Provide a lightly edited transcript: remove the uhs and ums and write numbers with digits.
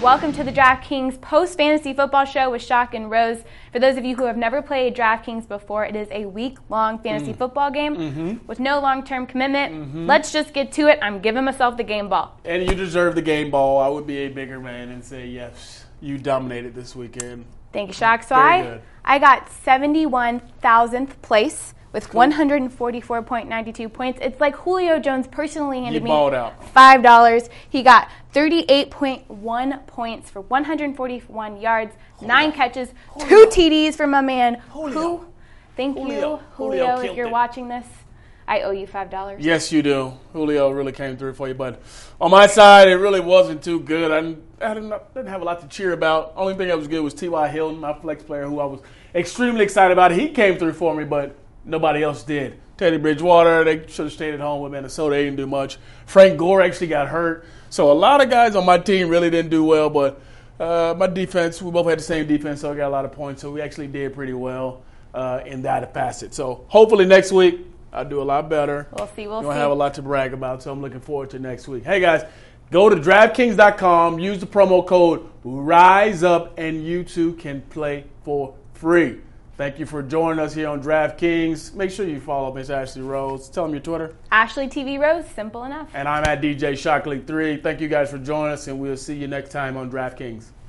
Welcome to the DraftKings post-fantasy football show with Shock and Rose. For those of you who have never played DraftKings before, it is a week-long fantasy football game with no long-term commitment. Let's just get to it. I'm giving myself the game ball. And you deserve the game ball. I would be a bigger man and say, yes, you dominated this weekend. Thank you, Shock. So Very I got 71,000th place with 144.92 points. It's like Julio Jones personally handed me $5. He got 38.1 points for 141 yards, 9 catches, 2 TDs for my man. Julio. Thank you, Julio, if you're watching this. I owe you $5. Yes, you do. Julio really came through for you. But on my side, it really wasn't too good. I didn't have a lot to cheer about. Only thing that was good was T.Y. Hilton, my flex player, who I was extremely excited about. He came through for me, but nobody else did. Teddy Bridgewater, they should have stayed at home with Minnesota. They didn't do much. Frank Gore actually got hurt. So a lot of guys on my team really didn't do well. But my defense, we both had the same defense, so I got a lot of points. So we actually did pretty well in that facet. So hopefully next week I'll do a lot better. We'll see. We'll have a lot to brag about, so I'm looking forward to next week. Hey, guys, go to DraftKings.com, use the promo code RISEUP, and you too can play for free. Thank you for joining us here on DraftKings. Make sure you follow Miss Ashley Rose. Tell them your Twitter. Ashley TV Rose, simple enough. And I'm at DJ Shockley 3. Thank you guys for joining us, and we'll see you next time on DraftKings.